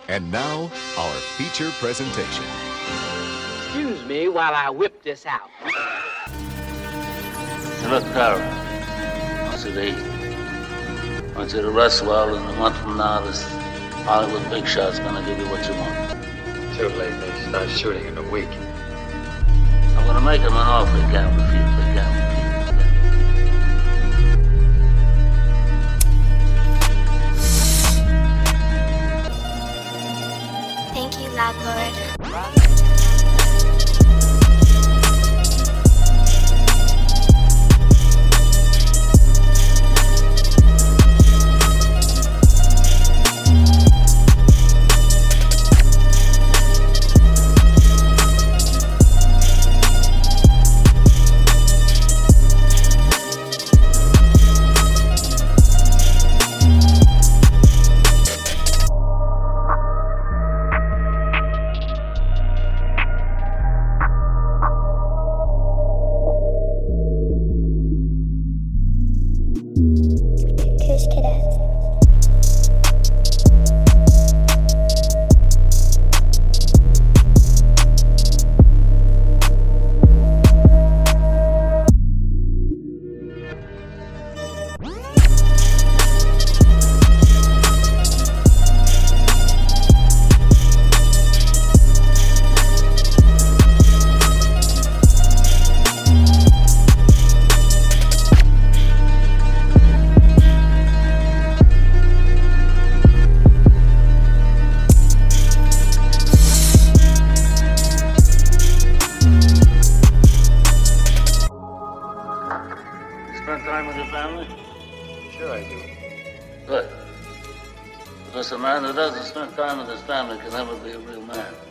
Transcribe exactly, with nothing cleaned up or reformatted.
And now, our feature presentation. Excuse me while I whip this out. Look, Carol, I want you to eat. I want you to rest well, and a month from now, this Hollywood big shot's gonna give you what you want. Too late. They start shooting in a week. I'm gonna make him an offer again with you, again with you. Thank you, landlord. Kush Cadet. Spend time with your family? Sure I do. Good. Because a man who doesn't spend time with his family can never be a real man.